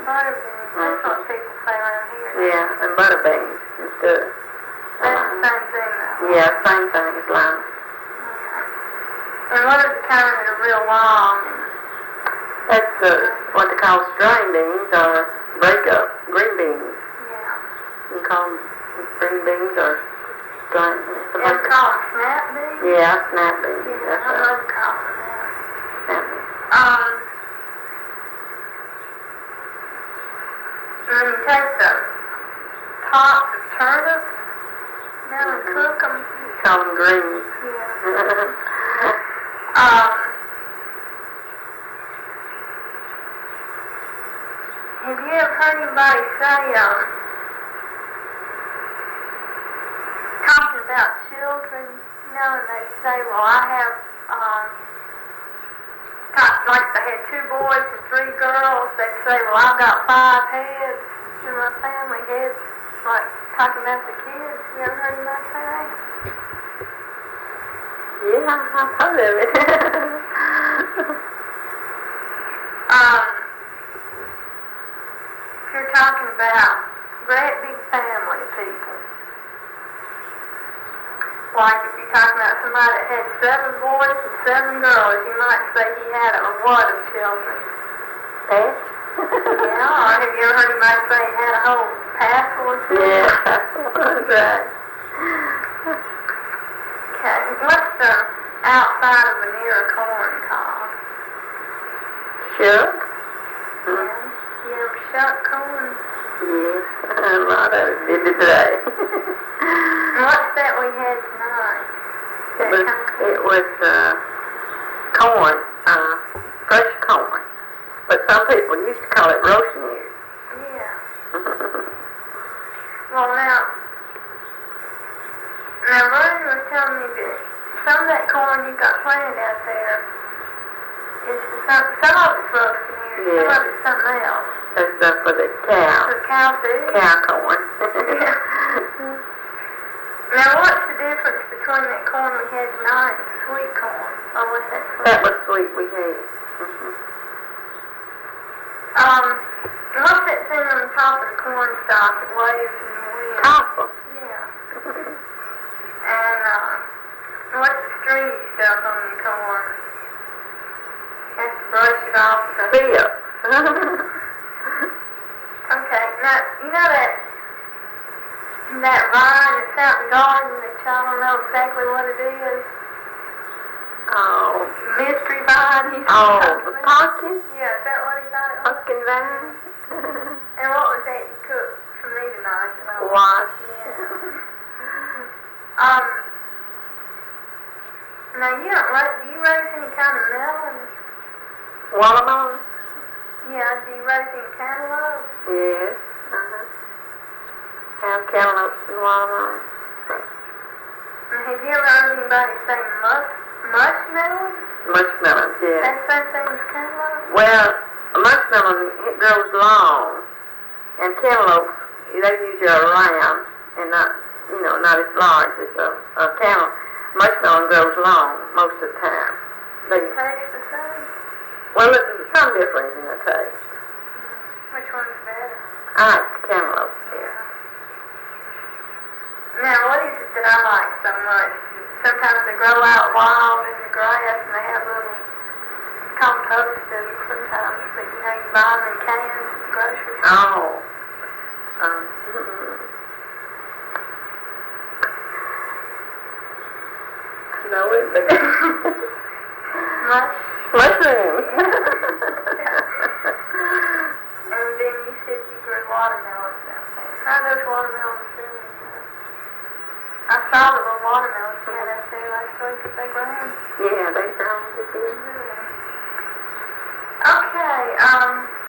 butter beans. That's what people say around here. Yeah, and butter beans and stuff. That's the same thing, though. Yeah, same thing as lime. Okay. And what are the kind that are real long? That's what they call string beans or breakup green beans. Yeah. You can call them green beans or string. It's called snap beans? Yeah, snap beans. Yeah, That's I right. love calling that. Snap beans. And then you take the tops of turnips, and cook them. Call them greens. Yeah. Have you ever heard anybody say, talking about children, and they say, well, I have, like they had 2 boys and 3 girls, they'd say, well, I've got 5 heads in my family, heads, like talking about the kids. You ever heard anybody say that? Yeah, I've heard of it. If you're talking about great big family people, like if you're talking about somebody that had 7 boys and 7 girls, you might say he had a what of children? Eh? Yeah, or have you ever heard anybody say he had a whole passel of children? Yeah, that's right. Okay, what's the outside of an ear of corn called? Shuck? Yeah, you ever shuck corn? Yes, a lot of it did today. And what's that we had tonight? It was corn, fresh corn. But some people used to call it roasting ears. Yeah. Well, now Vernon was telling me that some of that corn you got planted out there is some of it's roasting ears, some of it's something else. That's for the cow. For cow food? Cow corn. Yeah. Now, what's the difference between that corn we had tonight and sweet corn? Or was that sweet? That was sweet we had. What's that thing on the top of the corn stalk that waves in the wind? Copper. Yeah. And, what's the stringy stuff on the corn? You have to brush it off. Bib. Okay, now, you know that vine that's out in the garden that y'all don't know exactly what it is? Oh. Mystery vine? Oh, the pumpkin? Yeah, is that what he thought it was? Pumpkin vine? And what was that you cooked for me tonight? Wash. Yeah. Now you don't do you raise any kind of melon? Watermelon? Yeah, do you raise any cantaloupe? Yes. Have cantaloupes and watermelon. And have you ever heard anybody say mushmelon? Mushmelon, yeah. That's the same thing as cantaloupe? Well, a mushmelon, it grows long. And cantaloupes, they usually are round and not as large as a cantaloupe. Mushmelon grows long most of the time. They taste the same? Well, there's some difference in the taste. Which one's better? I like the cantaloupe, yeah. Now, what is it that I like so much? Sometimes they grow out wild in the grass and they have little compost of it sometimes, but you buy them in cans at the grocery store. Oh. No, it but mushrooms. And then you said you grew watermelons out there. How are those watermelons doing? I saw the little watermelons you had out there last week at the ground. Yeah, they sound good. Okay,